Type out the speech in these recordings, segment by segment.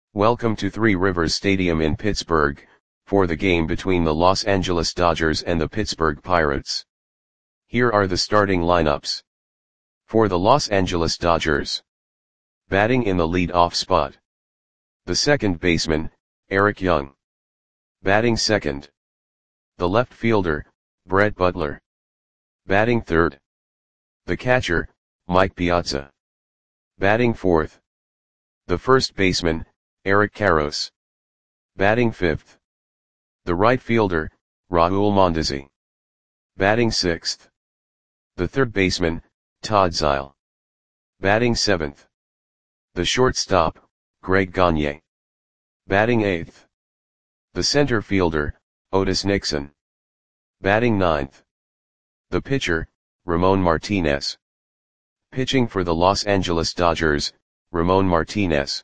Welcome to Three Rivers Stadium in Pittsburgh, for the game between the Los Angeles Dodgers and the Pittsburgh Pirates. Here are the starting lineups. For the Los Angeles Dodgers. Batting in the lead-off spot. The second baseman, Eric Young. Batting second. The left fielder, Brett Butler. Batting third. The catcher, Mike Piazza. Batting fourth. The first baseman, Eric Karros. Batting fifth. The right fielder, Raul Mondesi. Batting sixth. The third baseman, Todd Zeile. Batting seventh. The shortstop, Greg Gagne. Batting eighth. The center fielder, Otis Nixon. Batting ninth. The pitcher, Ramon Martinez. Pitching for the Los Angeles Dodgers, Ramon Martinez.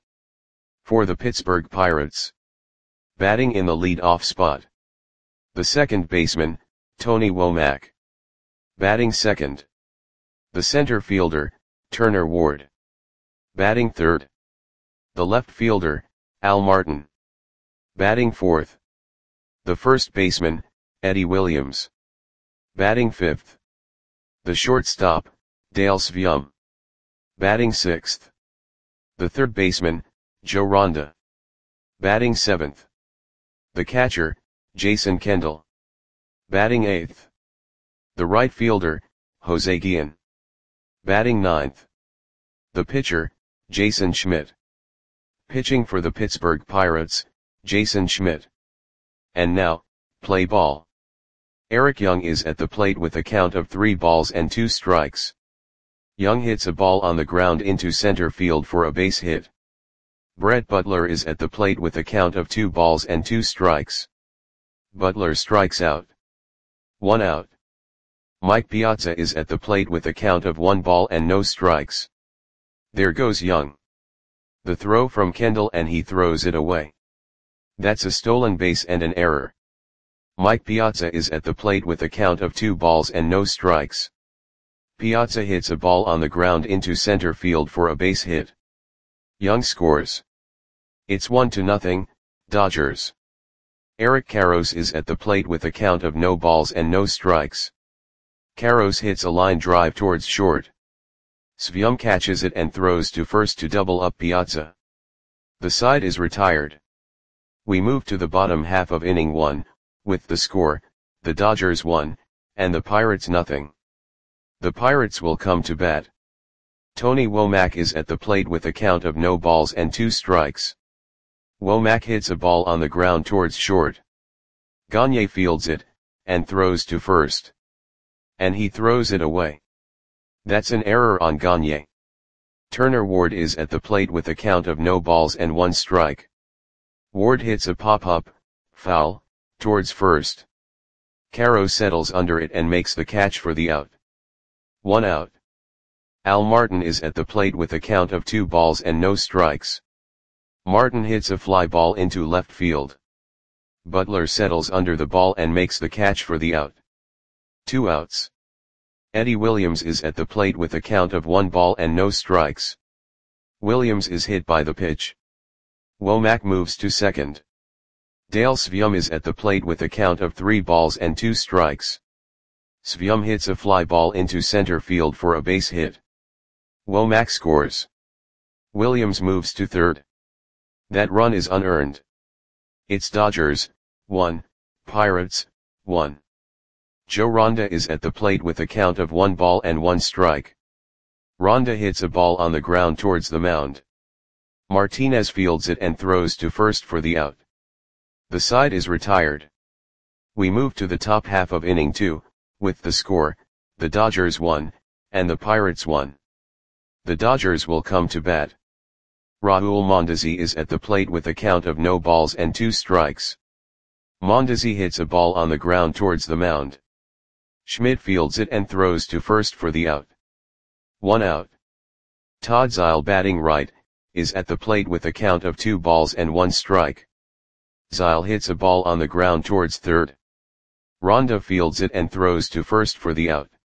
For the Pittsburgh Pirates. Batting in the lead-off spot. The second baseman, Tony Womack. Batting second. The center fielder, Turner Ward. Batting third. The left fielder, Al Martin. Batting fourth. The first baseman, Eddie Williams. Batting fifth. The shortstop, Dale Sveum. Batting sixth. The third baseman, Joe Ronda. Batting seventh. The catcher, Jason Kendall. Batting eighth. The right fielder, Jose Guillen. Batting ninth. The pitcher, Jason Schmidt. Pitching for the Pittsburgh Pirates, Jason Schmidt. And now, play ball. Eric Young is at the plate with a count of 3 balls and 2 strikes. Young hits a ball on the ground into center field for a base hit. Brett Butler is at the plate with a count of 2 balls and 2 strikes. Butler strikes out. 1 out. Mike Piazza is at the plate with a count of 1 ball and no strikes. There goes Young. The throw from Kendall and he throws it away. That's a stolen base and an error. Mike Piazza is at the plate with a count of 2 balls and no strikes. Piazza hits a ball on the ground into center field for a base hit. Young scores. It's 1-0, Dodgers. Eric Karros is at the plate with a count of no balls and no strikes. Karros hits a line drive towards short. Sveum catches it and throws to first to double up Piazza. The side is retired. We move to the bottom half of inning 1, with the score, the Dodgers 1, and the Pirates 0. The Pirates will come to bat. Tony Womack is at the plate with a count of no balls and 2 strikes. Womack hits a ball on the ground towards short. Gagne fields it, and throws to first. And he throws it away. That's an error on Gagne. Turner Ward is at the plate with a count of no balls and 1 strike. Ward hits a pop-up, foul, towards first. Karros settles under it and makes the catch for the out. 1 out. Al Martin is at the plate with a count of 2 balls and no strikes. Martin hits a fly ball into left field. Butler settles under the ball and makes the catch for the out. 2 outs. Eddie Williams is at the plate with a count of 1 ball and no strikes. Williams is hit by the pitch. Womack moves to second. Dale Sveum is at the plate with a count of 3 balls and 2 strikes. Sveum hits a fly ball into center field for a base hit. Womack scores. Williams moves to third. That run is unearned. It's Dodgers 1, Pirates 1. Joe Ronda is at the plate with a count of 1 ball and 1 strike. Ronda hits a ball on the ground towards the mound. Martinez fields it and throws to first for the out. The side is retired. We move to the top half of inning 2, with the score, the Dodgers 1, and the Pirates 1. The Dodgers will come to bat. Raul Mondesi is at the plate with a count of no balls and 2 strikes. Mondesi hits a ball on the ground towards the mound. Schmidt fields it and throws to first for the out. 1 out. Todd Zeile, batting right, is at the plate with a count of 2 balls and 1 strike. Zeile hits a ball on the ground towards third. Ronda fields it and throws to first for the out.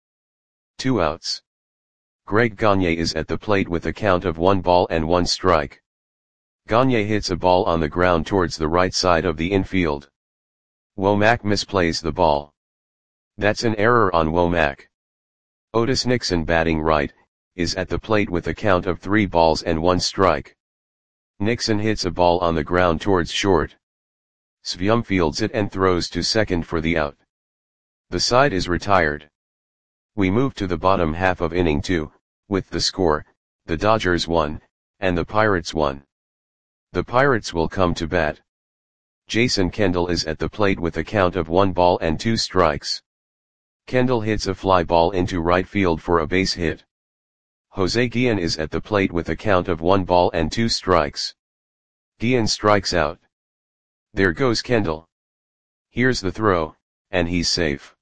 2 outs. Greg Gagne is at the plate with a count of 1 ball and 1 strike. Gagne hits a ball on the ground towards the right side of the infield. Womack misplays the ball. That's an error on Womack. Otis Nixon, batting right, is at the plate with a count of 3 balls and 1 strike. Nixon hits a ball on the ground towards short. Svyum fields it and throws to second for the out. The side is retired. We move to the bottom half of inning 2, with the score, the Dodgers 1, and the Pirates 1. The Pirates will come to bat. Jason Kendall is at the plate with a count of 1 ball and 2 strikes. Kendall hits a fly ball into right field for a base hit. Jose Guillen is at the plate with a count of 1 ball and 2 strikes. Guillen strikes out. There goes Kendall. Here's the throw, and he's safe.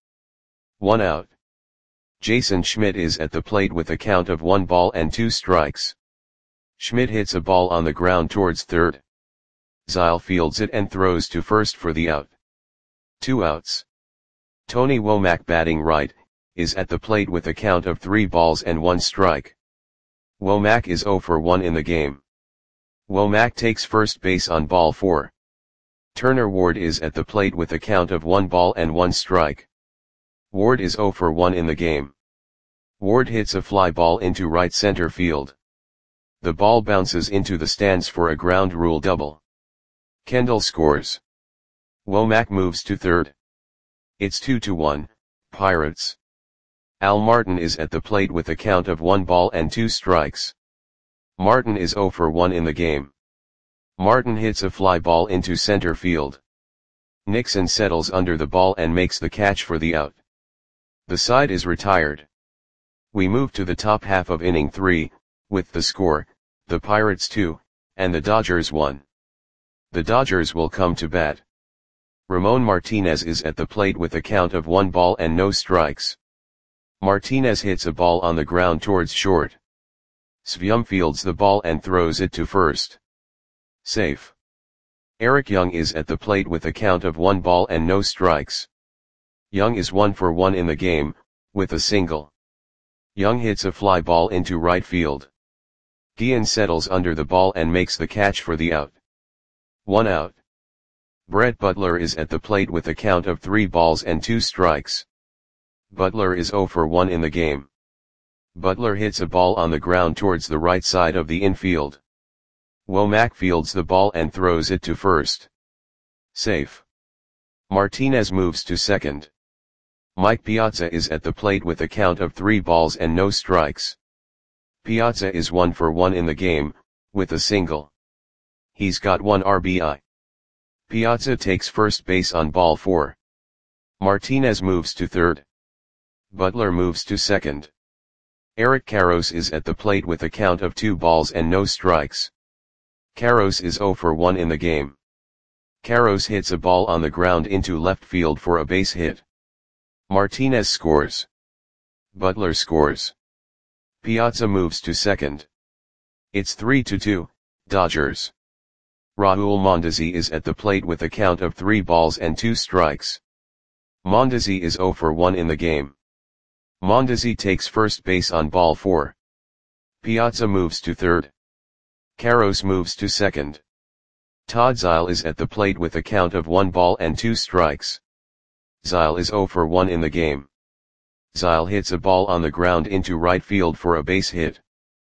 1 out. Jason Schmidt is at the plate with a count of 1 ball and 2 strikes. Schmidt hits a ball on the ground towards third. Zyle fields it and throws to first for the out. 2 outs. Tony Womack, batting right, is at the plate with a count of 3 balls and 1 strike. Womack is 0 for 1 in the game. Womack takes first base on ball 4. Turner Ward is at the plate with a count of 1 ball and 1 strike. Ward is 0 for 1 in the game. Ward hits a fly ball into right center field. The ball bounces into the stands for a ground rule double. Kendall scores. Womack moves to third. It's 2-1, Pirates. Al Martin is at the plate with a count of 1 ball and 2 strikes. Martin is 0 for 1 in the game. Martin hits a fly ball into center field. Nixon settles under the ball and makes the catch for the out. The side is retired. We move to the top half of inning 3, with the score, the Pirates 2, and the Dodgers 1. The Dodgers will come to bat. Ramon Martinez is at the plate with a count of 1 ball and no strikes. Martinez hits a ball on the ground towards short. Svyum fields the ball and throws it to first. Safe. Eric Young is at the plate with a count of 1 ball and no strikes. Young is 1 for 1 in the game, with a single. Young hits a fly ball into right field. Guillen settles under the ball and makes the catch for the out. 1 out. Brett Butler is at the plate with a count of 3 balls and 2 strikes. Butler is 0 for 1 in the game. Butler hits a ball on the ground towards the right side of the infield. Womack fields the ball and throws it to first. Safe. Martinez moves to second. Mike Piazza is at the plate with a count of 3 balls and no strikes. Piazza is 1 for 1 in the game, with a single. He's got 1 RBI. Piazza takes first base on ball 4. Martinez moves to third. Butler moves to second. Eric Karros is at the plate with a count of 2 balls and no strikes. Karros is 0 for 1 in the game. Karros hits a ball on the ground into left field for a base hit. Martinez scores. Butler scores. Piazza moves to second. It's 3-2, Dodgers. Raul Mondesi is at the plate with a count of 3 balls and 2 strikes. Mondesi is 0 for 1 in the game. Mondesi takes first base on ball 4. Piazza moves to third. Karros moves to second. Todd Zyle is at the plate with a count of 1 ball and 2 strikes. Zyle is 0 for 1 in the game. Zyle hits a ball on the ground into right field for a base hit.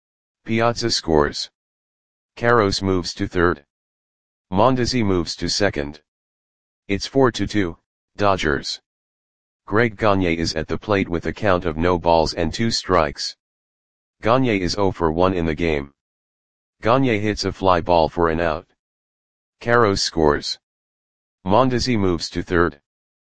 Piazza scores. Karros moves to third. Mondesi moves to second. It's 4-2, Dodgers. Greg Gagne is at the plate with a count of no balls and 2 strikes. Gagne is 0 for 1 in the game. Gagne hits a fly ball for an out. Karros scores. Mondesi moves to third.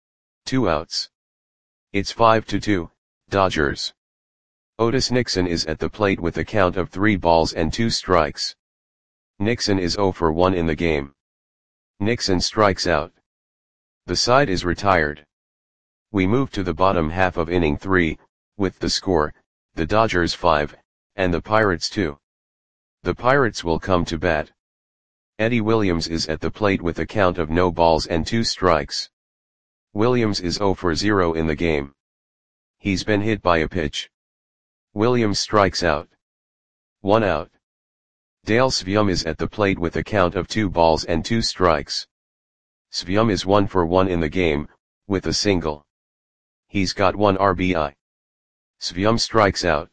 2 outs. It's 5-2, Dodgers. Otis Nixon is at the plate with a count of 3 balls and 2 strikes. Nixon is 0 for 1 in the game. Nixon strikes out. The side is retired. We move to the bottom half of inning 3, with the score, the Dodgers 5, and the Pirates 2. The Pirates will come to bat. Eddie Williams is at the plate with a count of no balls and 2 strikes. Williams is 0 for 0 in the game. He's been hit by a pitch. Williams strikes out. 1 out. Dale Svyum is at the plate with a count of 2 balls and 2 strikes. Svyum is 1 for 1 in the game, with a single. He's got 1 RBI. Svyum strikes out.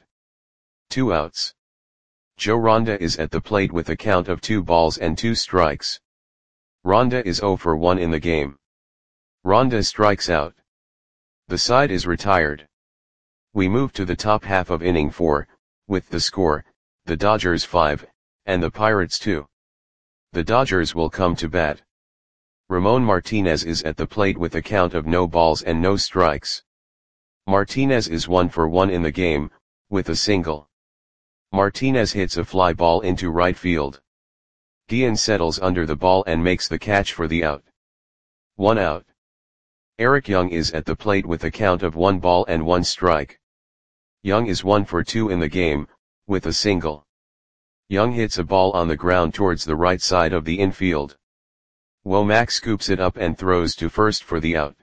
2 outs. Joe Ronda is at the plate with a count of 2 balls and 2 strikes. Ronda is 0 for 1 in the game. Ronda strikes out. The side is retired. We move to the top half of inning 4, with the score, the Dodgers 5, and the Pirates 2. The Dodgers will come to bat. Ramon Martinez is at the plate with a count of no balls and no strikes. Martinez is 1 for 1 in the game, with a single. Martinez hits a fly ball into right field. Guillen settles under the ball and makes the catch for the out. 1 out. Eric Young is at the plate with a count of 1 ball and 1 strike. Young is 1 for 2 in the game, with a single. Young hits a ball on the ground towards the right side of the infield. Womack scoops it up and throws to first for the out.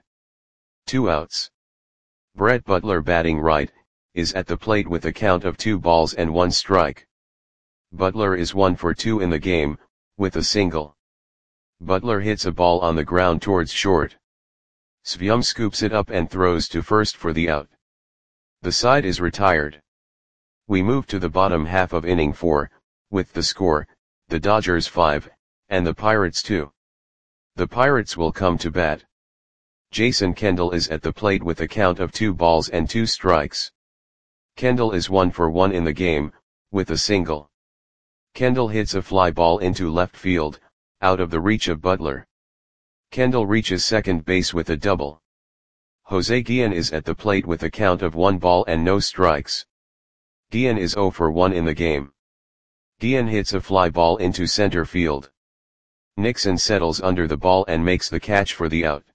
2 outs. Brett Butler, batting right, is at the plate with a count of 2 balls and 1 strike. Butler is 1 for 2 in the game, with a single. Butler hits a ball on the ground towards short. Svyum scoops it up and throws to first for the out. The side is retired. We move to the bottom half of inning 4, with the score, the Dodgers 5, and the Pirates 2. The Pirates will come to bat. Jason Kendall is at the plate with a count of 2 balls and 2 strikes. Kendall is 1 for 1 in the game, with a single. Kendall hits a fly ball into left field, out of the reach of Butler. Kendall reaches second base with a double. Jose Guillen is at the plate with a count of 1 ball and no strikes. Guillen is 0 for 1 in the game. Guillen hits a fly ball into center field. Nixon settles under the ball and makes the catch for the out.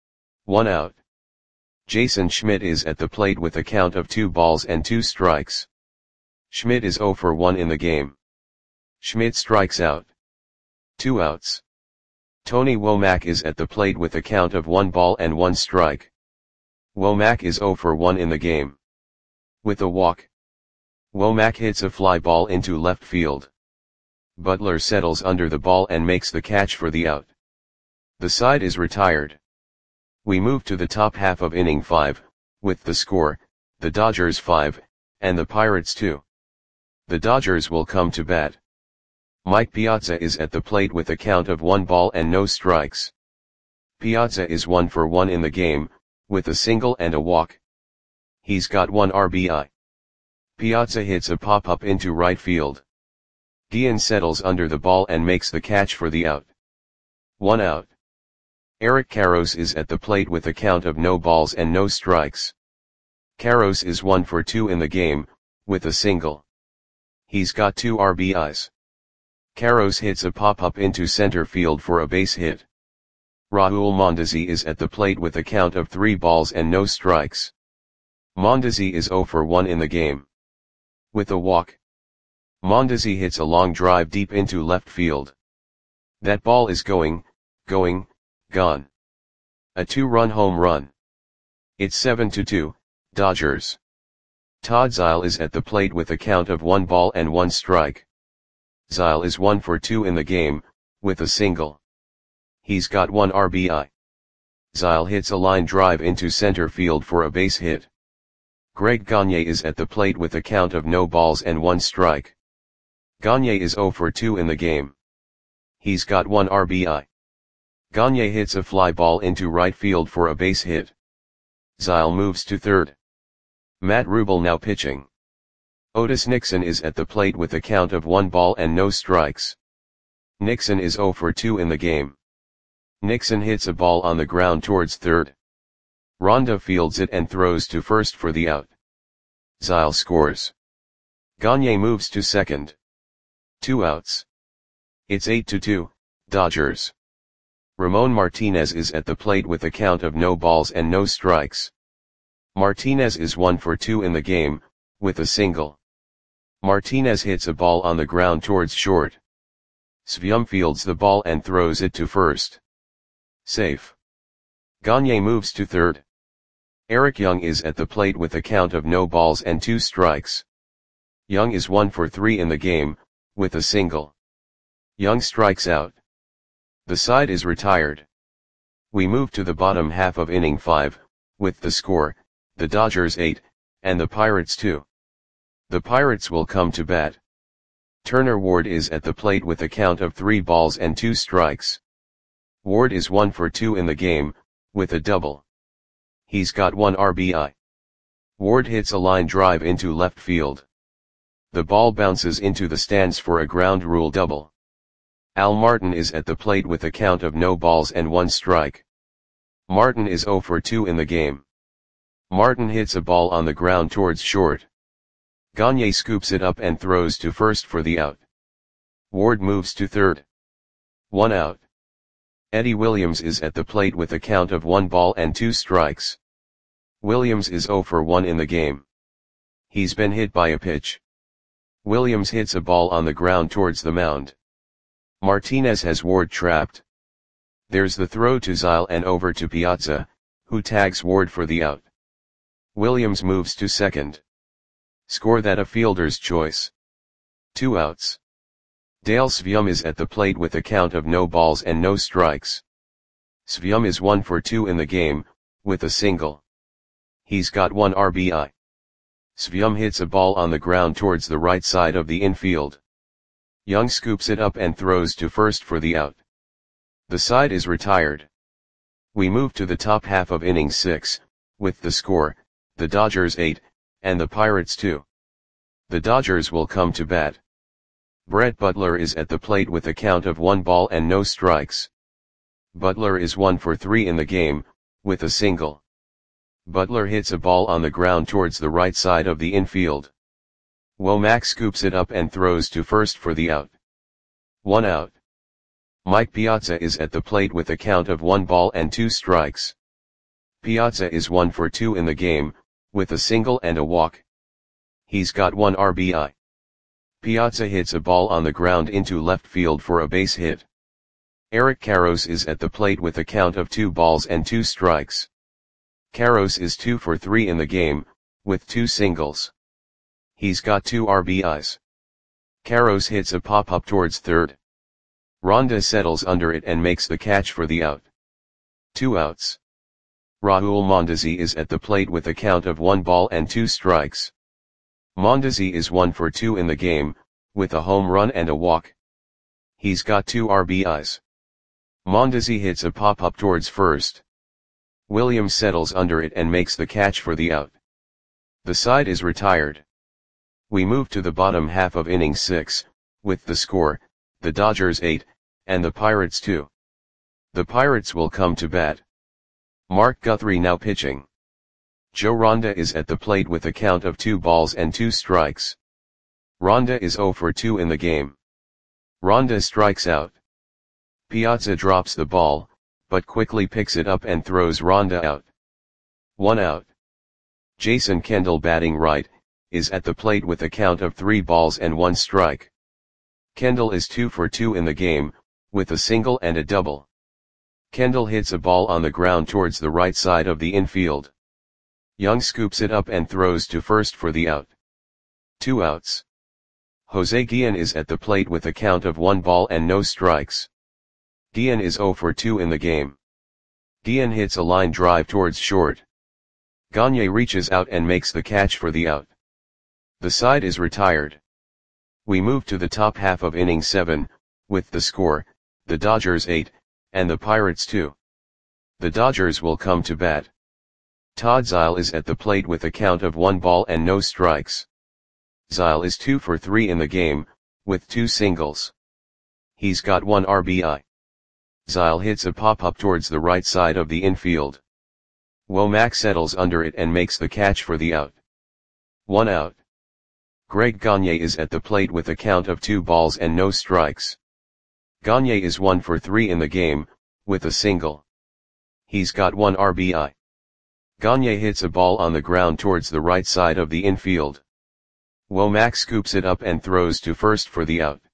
1 out. Jason Schmidt is at the plate with a count of 2 balls and 2 strikes. Schmidt is 0 for 1 in the game. Schmidt strikes out. 2 outs. Tony Womack is at the plate with a count of 1 ball and 1 strike. Womack is 0 for 1 in the game. With a walk. Womack hits a fly ball into left field. Butler settles under the ball and makes the catch for the out. The side is retired. We move to the top half of inning 5, with the score, the Dodgers 5, and the Pirates 2. The Dodgers will come to bat. Mike Piazza is at the plate with a count of 1 ball and no strikes. Piazza is 1 for 1 in the game, with a single and a walk. He's got 1 RBI. Piazza hits a pop-up into right field. Guillen settles under the ball and makes the catch for the out. 1 out. Eric Karros is at the plate with a count of no balls and no strikes. Karros is 1 for 2 in the game, with a single. He's got 2 RBIs. Karros hits a pop-up into center field for a base hit. Raul Mondesi is at the plate with a count of 3 balls and no strikes. Mondesi is 0 for 1 in the game. With a walk. Mondesi hits a long drive deep into left field. That ball is going, gone. A 2-run home run. It's 7-2, Dodgers. Todd Zeile is at the plate with a count of 1 ball and 1 strike. Zeile is 1 for 2 in the game, with a single. He's got 1 RBI. Zeile hits a line drive into center field for a base hit. Greg Gagne is at the plate with a count of no balls and 1 strike. Gagne is 0 for 2 in the game. He's got 1 RBI. Gagne hits a fly ball into right field for a base hit. Zeile moves to third. Matt Rubel now pitching. Otis Nixon is at the plate with a count of 1 ball and no strikes. Nixon is 0 for 2 in the game. Nixon hits a ball on the ground towards third. Ronda fields it and throws to first for the out. Zeile scores. Gagne moves to second. 2 outs. It's 8-2, Dodgers. Ramon Martinez is at the plate with a count of no balls and no strikes. Martinez is 1 for 2 in the game, with a single. Martinez hits a ball on the ground towards short. Svyum fields the ball and throws it to first. Safe. Gagne moves to third. Eric Young is at the plate with a count of no balls and 2 strikes. Young is 1 for 3 in the game, with a single. Young strikes out. The side is retired. We move to the bottom half of inning 5, with the score, the Dodgers 8, and the Pirates 2. The Pirates will come to bat. Turner Ward is at the plate with a count of 3 balls and 2 strikes. Ward is 1 for 2 in the game, with a double. He's got 1 RBI. Ward hits a line drive into left field. The ball bounces into the stands for a ground rule double. Al Martin is at the plate with a count of no balls and 1 strike. Martin is 0 for 2 in the game. Martin hits a ball on the ground towards short. Gagne scoops it up and throws to first for the out. Ward moves to third. 1 out. Eddie Williams is at the plate with a count of 1 ball and 2 strikes. Williams is 0 for 1 in the game. He's been hit by a pitch. Williams hits a ball on the ground towards the mound. Martinez has Ward trapped. There's the throw to Zile and over to Piazza, who tags Ward for the out. Williams moves to second. Score that a fielder's choice. 2 outs. Dale Svium is at the plate with a count of no balls and no strikes. Svium is 1 for 2 in the game, with a single. He's got 1 RBI. Svium hits a ball on the ground towards the right side of the infield. Young scoops it up and throws to first for the out. The side is retired. We move to the top half of inning 6, with the score, the Dodgers 8, and the Pirates 2. The Dodgers will come to bat. Brett Butler is at the plate with a count of 1 ball and no strikes. Butler is 1 for 3 in the game, with a single. Butler hits a ball on the ground towards the right side of the infield. Womack scoops it up and throws to first for the out. 1 out. Mike Piazza is at the plate with a count of 1 ball and 2 strikes. Piazza is 1 for 2 in the game, with a single and a walk. He's got 1 RBI. Piazza hits a ball on the ground into left field for a base hit. Eric Karros is at the plate with a count of 2 balls and 2 strikes. Karros is 2 for 3 in the game, with 2 singles. He's got 2 RBIs. Karros hits a pop-up towards third. Ronda settles under it and makes the catch for the out. 2 outs. Raul Mondesi is at the plate with a count of 1 ball and 2 strikes. Mondesi is 1 for 2 in the game, with a home run and a walk. He's got 2 RBIs. Mondesi hits a pop-up towards first. Williams settles under it and makes the catch for the out. The side is retired. We move to the bottom half of inning 6, with the score, the Dodgers 8, and the Pirates 2. The Pirates will come to bat. Mark Guthrie now pitching. Joe Ronda is at the plate with a count of 2 balls and 2 strikes. Ronda is 0 for 2 in the game. Ronda strikes out. Piazza drops the ball, but quickly picks it up and throws Ronda out. 1 out. Jason Kendall batting right, is at the plate with a count of 3 balls and 1 strike. Kendall is 2 for 2 in the game, with a single and a double. Kendall hits a ball on the ground towards the right side of the infield. Young scoops it up and throws to first for the out. 2 outs. Jose Guillen is at the plate with a count of 1 ball and no strikes. Guillen is 0 for 2 in the game. Guillen hits a line drive towards short. Gagne reaches out and makes the catch for the out. The side is retired. We move to the top half of inning 7, with the score, the Dodgers 8, and the Pirates 2. The Dodgers will come to bat. Todd Zile is at the plate with a count of 1 ball and no strikes. Zile is 2 for 3 in the game, with 2 singles. He's got 1 RBI. Zile hits a pop-up towards the right side of the infield. Womack settles under it and makes the catch for the out. 1 out. Greg Gagne is at the plate with a count of 2 balls and no strikes. Gagne is 1 for 3 in the game, with a single. He's got 1 RBI. Gagne hits a ball on the ground towards the right side of the infield. Womack scoops it up and throws to first for the out.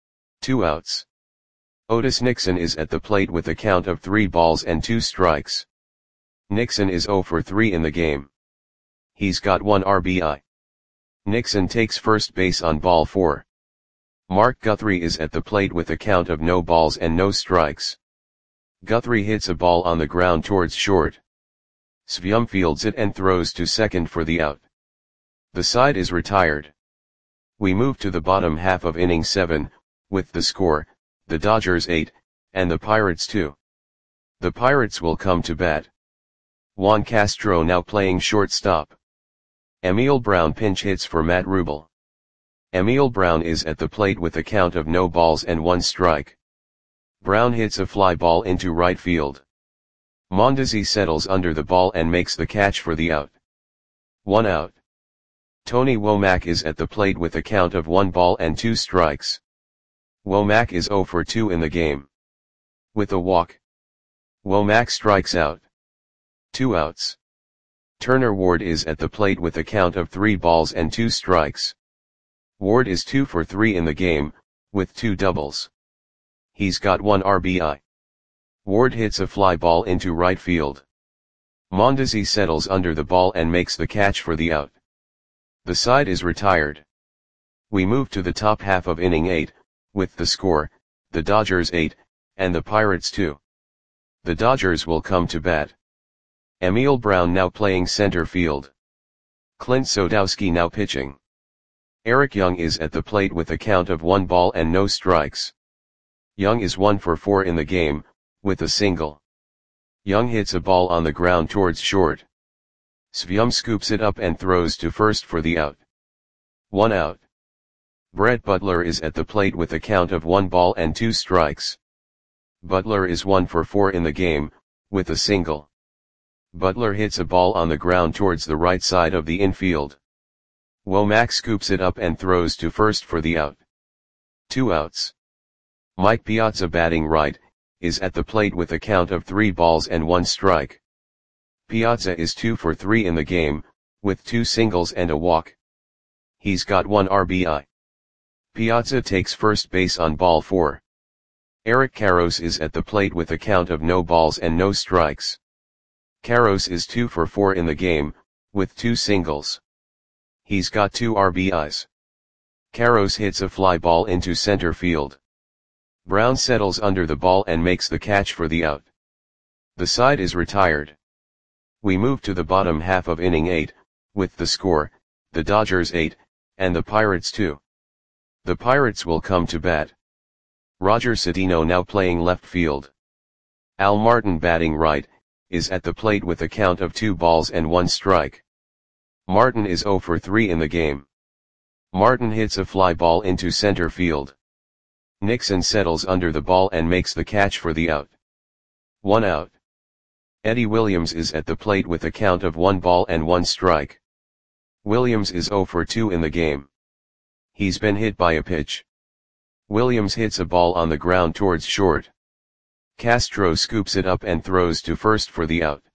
2 outs. Otis Nixon is at the plate with a count of 3 balls and 2 strikes. Nixon is 0 for 3 in the game. He's got 1 RBI. Nixon takes first base on ball 4. Mark Guthrie is at the plate with a count of no balls and no strikes. Guthrie hits a ball on the ground towards short. Svyum fields it and throws to second for the out. The side is retired. We move to the bottom half of inning 7, with the score, the Dodgers 8, and the Pirates 2. The Pirates will come to bat. Juan Castro now playing shortstop. Emil Brown pinch hits for Matt Rubel. Emil Brown is at the plate with a count of no balls and 1 strike. Brown hits a fly ball into right field. Mondesi settles under the ball and makes the catch for the out. 1 out. Tony Womack is at the plate with a count of 1 ball and 2 strikes. Womack is 0 for 2 in the game. With a walk, Womack strikes out. 2 outs. Turner Ward is at the plate with a count of 3 balls and 2 strikes. Ward is 2 for 3 in the game, with 2 doubles. He's got 1 RBI. Ward hits a fly ball into right field. Mondesi settles under the ball and makes the catch for the out. The side is retired. We move to the top half of inning 8, with the score, the Dodgers 8, and the Pirates 2. The Dodgers will come to bat. Emil Brown now playing center field. Clint Sodowski now pitching. Eric Young is at the plate with a count of 1 ball and no strikes. Young is 1 for 4 in the game, with a single. Young hits a ball on the ground towards short. Svyum scoops it up and throws to first for the out. 1 out. Brett Butler is at the plate with a count of 1 ball and 2 strikes. Butler is 1 for 4 in the game, with a single. Butler hits a ball on the ground towards the right side of the infield. Womack scoops it up and throws to first for the out. 2 outs. Mike Piazza batting right, is at the plate with a count of 3 balls and 1 strike. Piazza is 2 for 3 in the game, with 2 singles and a walk. He's got 1 RBI. Piazza takes first base on ball 4. Eric Karros is at the plate with a count of no balls and no strikes. Karros is 2 for 4 in the game, with 2 singles. He's got 2 RBIs. Karros hits a fly ball into center field. Brown settles under the ball and makes the catch for the out. The side is retired. We move to the bottom half of inning 8, with the score, the Dodgers 8, and the Pirates 2. The Pirates will come to bat. Roger Cedeno now playing left field. Al Martin batting right, is at the plate with a count of 2 balls and 1 strike. Martin is 0 for 3 in the game. Martin hits a fly ball into center field. Nixon settles under the ball and makes the catch for the out. 1 out. Eddie Williams is at the plate with a count of 1 ball and 1 strike. Williams is 0 for 2 in the game. He's been hit by a pitch. Williams hits a ball on the ground towards short. Castro scoops it up and throws to first for the out.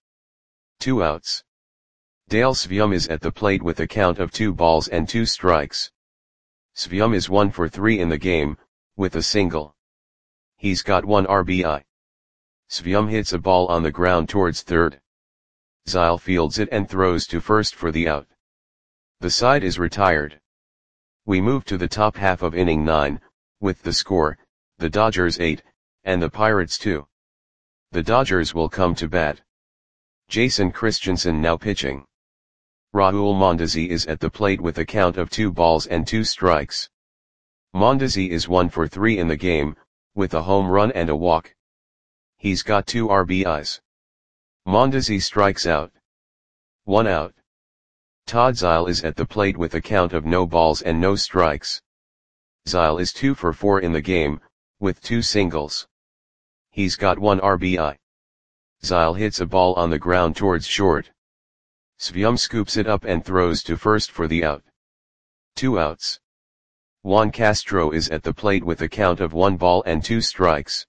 2 outs. Dale Svyum is at the plate with a count of 2 balls and 2 strikes. Svyum is 1 for 3 in the game, with a single. He's got 1 RBI. Svyum hits a ball on the ground towards third. Zyle fields it and throws to first for the out. The side is retired. We move to the top half of inning 9, with the score, the Dodgers 8, and the Pirates 2. The Dodgers will come to bat. Jason Christensen now pitching. Raul Mondesi is at the plate with a count of 2 balls and 2 strikes. Mondesi is 1 for 3 in the game, with a home run and a walk. He's got 2 RBIs. Mondesi strikes out. 1 out. Todd Zyle is at the plate with a count of no balls and no strikes. Zyle is 2 for 4 in the game, with 2 singles. He's got 1 RBI. Zyle hits a ball on the ground towards short. Svyum scoops it up and throws to first for the out. 2 outs. Juan Castro is at the plate with a count of 1 ball and 2 strikes.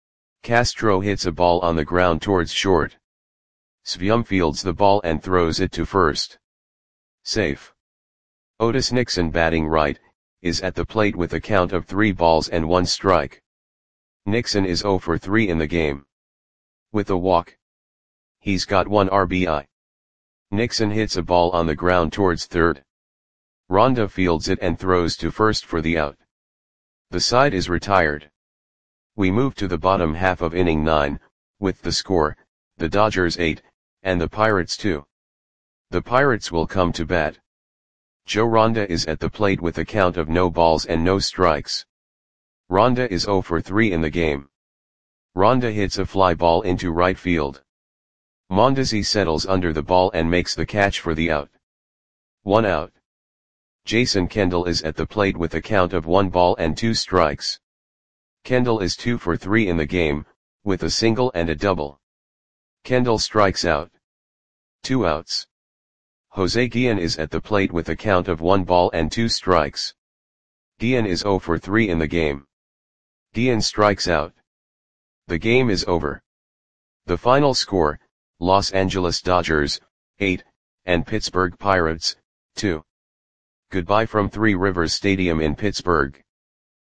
Castro hits a ball on the ground towards short. Svyum fields the ball and throws it to first. Safe. Otis Nixon batting right, is at the plate with a count of 3 balls and 1 strike. Nixon is 0 for 3 in the game. With a walk. He's got 1 RBI. Nixon hits a ball on the ground towards third. Ronda fields it and throws to first for the out. The side is retired. We move to the bottom half of inning 9, with the score, the Dodgers 8, and the Pirates 2. The Pirates will come to bat. Joe Ronda is at the plate with a count of no balls and no strikes. Ronda is 0 for 3 in the game. Ronda hits a fly ball into right field. Mondesi settles under the ball and makes the catch for the out. 1 out. Jason Kendall is at the plate with a count of 1 ball and 2 strikes. Kendall is 2 for 3 in the game, with a single and a double. Kendall strikes out. 2 outs. Jose Guillen is at the plate with a count of 1 ball and 2 strikes. Guillen is 0 for 3 in the game. Guillen strikes out. The game is over. The final score, Los Angeles Dodgers, 8, and Pittsburgh Pirates, 2. Goodbye from Three Rivers Stadium in Pittsburgh.